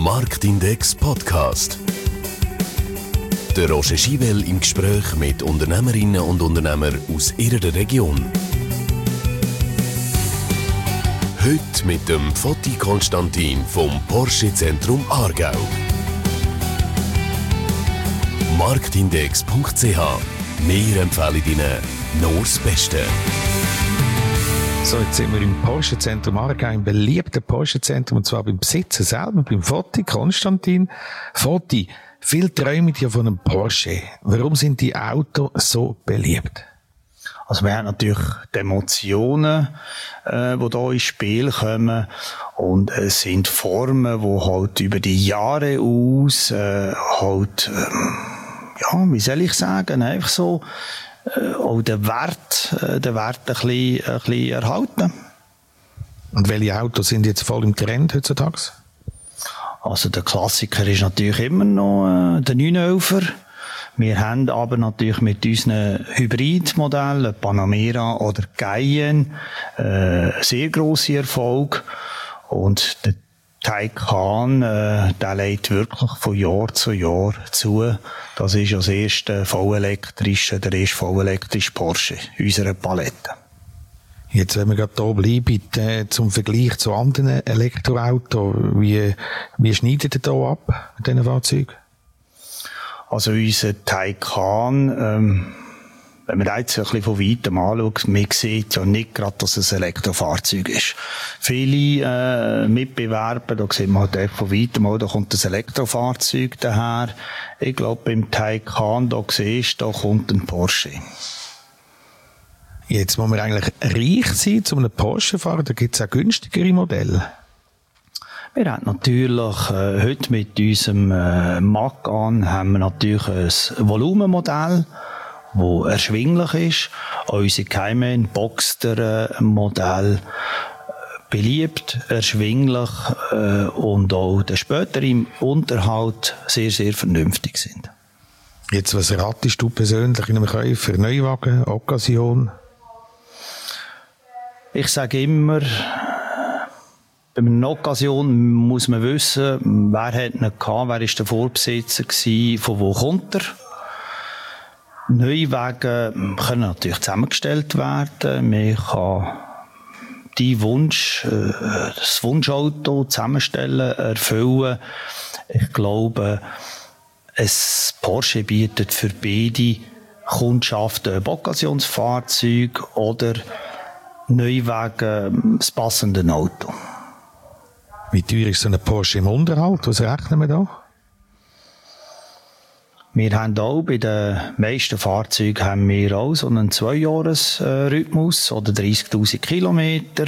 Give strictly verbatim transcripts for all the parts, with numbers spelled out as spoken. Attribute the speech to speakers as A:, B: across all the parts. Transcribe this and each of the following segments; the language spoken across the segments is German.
A: Marktindex Podcast. Der Roger Schywel im Gespräch mit Unternehmerinnen und Unternehmern aus ihrer Region. Heute mit dem Foti Konstantin vom Porsche Zentrum Aargau. Marktindex punkt c h. Wir empfehlen Ihnen nur das Beste.
B: So, jetzt sind wir im Porsche Zentrum Aargau, im beliebten Porsche Zentrum, und zwar beim Besitzer selber, beim Foti Konstantin. Foti, viele träumen ja von einem Porsche. Warum sind die Autos so beliebt?
C: Also wir haben natürlich die Emotionen, äh, die hier ins Spiel kommen, und es sind Formen, die halt über die Jahre aus äh, halt, ähm, ja, wie soll ich sagen, einfach so äh, auch den Wert, äh, den Wert ein bisschen, ein bisschen erhalten.
B: Und welche Autos sind jetzt voll im Trend heutzutage?
C: Also der Klassiker ist natürlich immer noch äh, der neunelfer. Wir haben aber natürlich mit unseren Hybridmodellen, Panamera oder Cayenne, äh, sehr grosse Erfolg. Und der Taycan, äh, der legt wirklich von Jahr zu Jahr zu. Das ist das erste vollelektrische, der erste vollelektrische Porsche unserer Palette.
B: Jetzt, wenn wir gerade hier bleiben, äh, zum Vergleich zu anderen Elektroautos, wie, wie schneidet ihr da ab mit diesen Fahrzeugen?
C: Also unser Taycan, ähm, wenn man jetzt ein bisschen von weitem anschaut, man sieht ja nicht gerade, dass es ein Elektrofahrzeug ist. Viele äh, Mitbewerber, da sieht man halt von weitem, oh, da kommt ein Elektrofahrzeug daher. Ich glaube, beim Taycan, da siehst du, da kommt ein Porsche.
B: Jetzt muss man eigentlich reich sein, um einen Porsche zu fahren, da gibt es auch günstigere Modelle.
C: Wir haben natürlich, äh, heute mit unserem äh, Macan haben wir natürlich ein Volumenmodell, das erschwinglich ist. Auch unser Cayman Boxster Modell beliebt, erschwinglich äh, und auch der spätere Unterhalt sehr, sehr vernünftig sind.
B: Jetzt, was ratest du persönlich in einem Käufer? Neuwagen, Occasion?
C: Ich sage immer, bei einer Occasion muss man wissen, wer hat ihn gehabt, wer war der Vorbesitzer gewesen, von wo kommt er. Neuwagen können natürlich zusammengestellt werden. Man kann die Wunsch, das Wunschauto zusammenstellen, erfüllen. Ich glaube, ein Porsche bietet für beide Kundschaften ein Occasionsfahrzeug oder Neuwagen das passende Auto.
B: Wie teuer ist so ein Porsche im Unterhalt? Was rechnen wir da?
C: Wir haben auch bei den meisten Fahrzeugen haben wir auch so einen Zwei-Jahres-Rhythmus oder dreißigtausend Kilometer.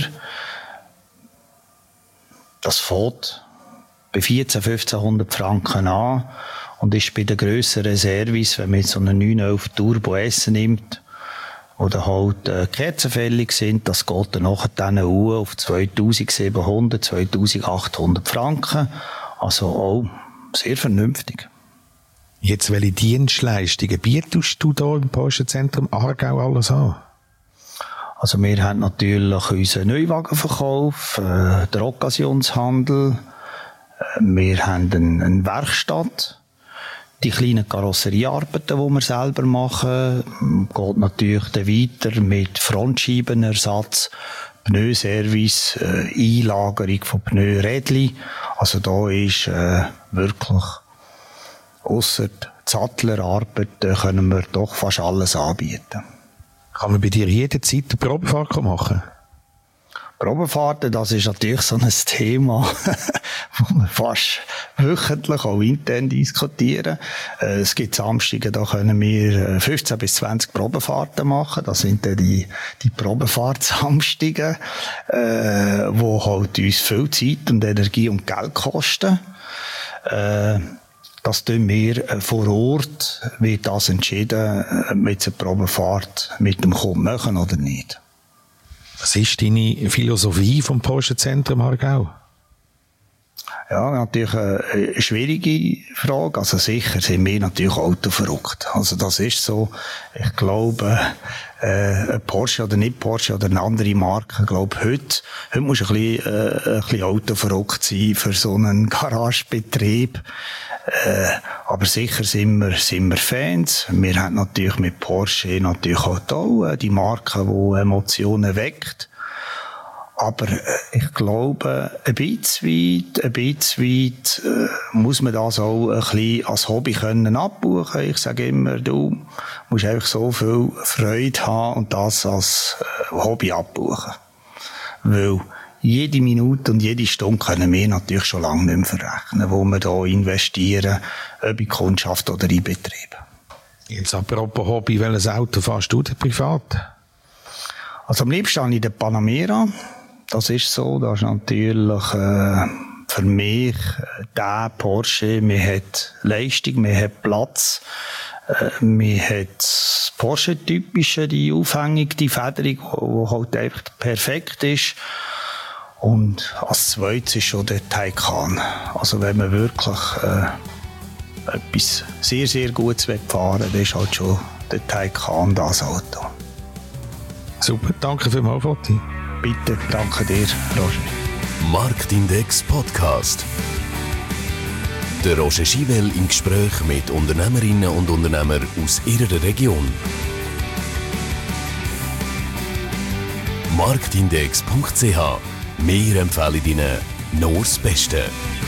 C: Das fängt bei vierzehnhundert, fünfzehnhundert Franken an und ist bei den grösseren Service, wenn man jetzt so einen neun elf Turbo S nimmt, oder halt äh, kerzenfällig sind, das geht dann nachher dann auf zweitausendsiebenhundert, zweitausendachthundert Franken. Also auch sehr vernünftig.
B: Jetzt, welche Dienstleistungen bietest du da im Porsche Zentrum Aargau alles an?
C: Also wir haben natürlich unseren Neuwagenverkauf, äh, den Occasionshandel, äh, wir haben eine, eine Werkstatt, die kleinen Karosseriearbeiten, die wir selber machen, geht natürlich dann weiter mit Frontscheibenersatz, Pneuservice, äh, Einlagerung von Pneurädli. Also da ist äh, wirklich, ausser die Sattlerarbeiten, können wir doch fast alles anbieten.
B: Kann man bei dir jederzeit eine Probefahrt machen?
C: Probefahrten, das ist natürlich so ein Thema, wo wir fast wöchentlich auch intern diskutieren. Es gibt Samstage, da können wir fünfzehn bis zwanzig Probefahrten machen. Das sind dann die, die Probefahrtsamstage, äh, wo halt uns viel Zeit und Energie und Geld kosten. Äh, Das tun wir vor Ort, wird das entschieden, mit der Probefahrt mit dem Kunden machen oder nicht.
B: Was ist deine Philosophie vom Porsche Zentrum Aargau?
C: Ja, natürlich eine schwierige Frage. Also sicher sind wir natürlich autoverrückt. Also das ist so. Ich glaube, äh, ein Porsche oder nicht Porsche oder eine andere Marke, ich glaube, heute, heute muss ein bisschen, äh, ein bisschen autoverrückt sein für so einen Garagenbetrieb. Äh, aber sicher sind wir, sind wir Fans. Wir haben natürlich mit Porsche natürlich auch da, die Marke, die Emotionen weckt. Aber äh, ich glaube, ein bisschen weit, ein bisschen weit äh, muss man das auch ein bisschen als Hobby können abbuchen. Ich sage immer, du musst einfach so viel Freude haben und das als äh, Hobby abbuchen. Weil jede Minute und jede Stunde können wir natürlich schon lange nicht mehr verrechnen, wo wir da investieren, ob in Kundschaft oder in Betrieb.
B: Jetzt apropos Hobby, welches Auto fährst du denn privat?
C: Also am liebsten habe ich den Panamera. Das ist so, das ist natürlich äh, für mich äh, der Porsche. Man hat Leistung, man hat Platz, äh, man hat das Porsche-typische, die Aufhängung, die Federung, die halt einfach perfekt ist. Und als zweites ist schon der Taycan. Also wenn man wirklich äh, etwas sehr, sehr Gutes fahren will, dann ist halt schon der Taycan das Auto.
B: Super, danke vielmals, Voti.
C: Bitte, danke dir, Roger.
A: Marktindex Podcast. Der Roger Schivel im Gespräch mit Unternehmerinnen und Unternehmern aus ihrer Region. marktindex punkt c h. Wir empfehlen Ihnen nur das Beste.